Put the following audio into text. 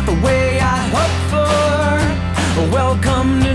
not the way I hoped for. Welcome, new